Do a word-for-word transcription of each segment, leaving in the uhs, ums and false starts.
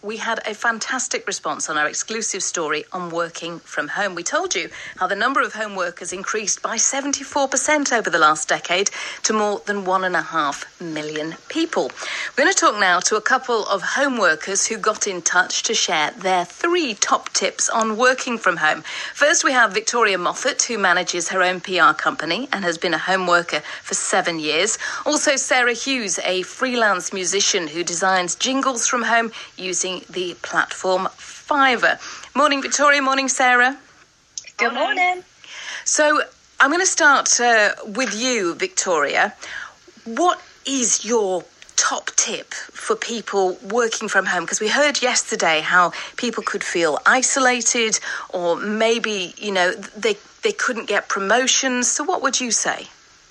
we had a fantastic response on our exclusive story on working from home. We told you how the number of home workers increased by seventy-four percent over the last decade to more than one and a half million people. We're going to talk now to a couple of home workers who got in touch to share their three top tips on working from home. First, we have Victoria Moffat, who manages her own P R company and has been a home worker for seven years. Also, Sarah Hughes, a freelance musician who designs jingles from home using the platform Fiverr. Morning, Victoria. Morning, Sarah. Good morning. So I'm going to start uh, with you, Victoria. What is your top tip for people working from home? Because we heard yesterday how people could feel isolated, or maybe, you know, they they couldn't get promotions. So what would you say?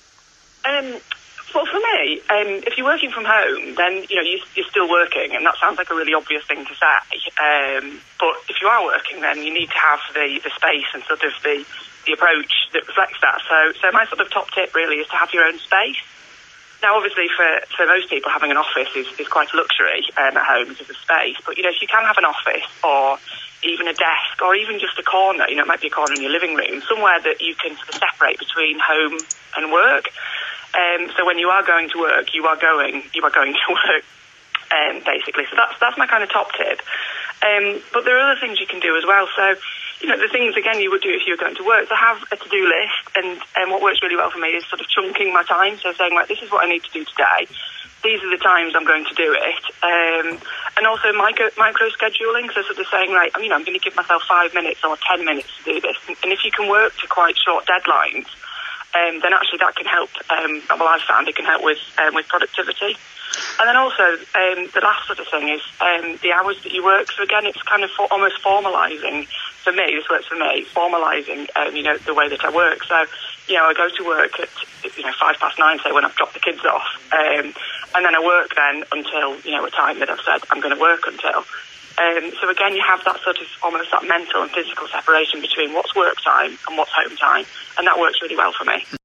Um, well, for me, um, if you're working from home, then, you know, you, you're still working, and that sounds like a really obvious thing to say. Um, but if you are working, then you need to have the, the space and sort of the, the approach that reflects that. So, so my sort of top tip really is to have your own space. Now, obviously, for, for most people, having an office is, is quite a luxury um, at home as a space. But, you know, if you can have an office or even a desk or even just a corner, you know, it might be a corner in your living room, somewhere that you can sort of separate between home and work. Um, so when you are going to work, you are going, you are going to work, um, basically. So that's that's my kind of top tip. Um, but there are other things you can do as well. So, you know, the things, again, you would do if you were going to work, to have a to-do list. And, and what works really well for me is sort of chunking my time. So saying, right, this is what I need to do today. These are the times I'm going to do it. Um, and also micro, micro-scheduling. So sort of saying, right, you know, I'm going to give myself five minutes or ten minutes to do this. And if you can work to quite short deadlines, um, then actually that can help. Um, well, I've found it can help with um, with productivity. And then also, um, the last sort of thing is um, the hours that you work. So again, it's kind of for, almost formalising, for me, this works for me, formalising, um, you know, the way that I work. So, you know, I go to work at, you know, five past nine, say, when I've dropped the kids off. Um, and then I work then until, you know, a time that I've said I'm going to work until. Um, so again, you have that sort of almost that mental and physical separation between what's work time and what's home time. And that works really well for me.